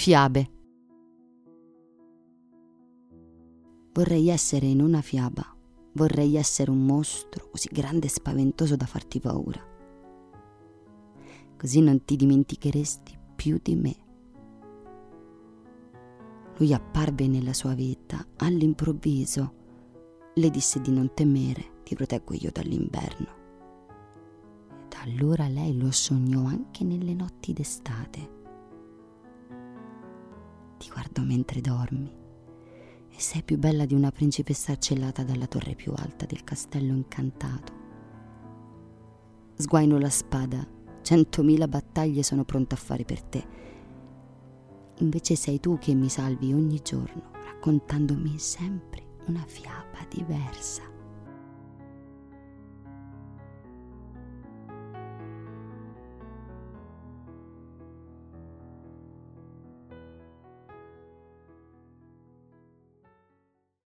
Fiabe. Vorrei essere in una fiaba, vorrei essere un mostro così grande e spaventoso da farti paura. Così non ti dimenticheresti più di me. Lui apparve nella sua vita all'improvviso. Le disse di non temere, ti proteggo io dall'inverno. Ed allora lei lo sognò anche nelle notti d'estate. Ti guardo mentre dormi e sei più bella di una principessa accellata dalla torre più alta del castello incantato. Sguaino la spada, 100.000 battaglie sono pronta a fare per te. Invece sei tu che mi salvi ogni giorno, raccontandomi sempre una fiaba diversa.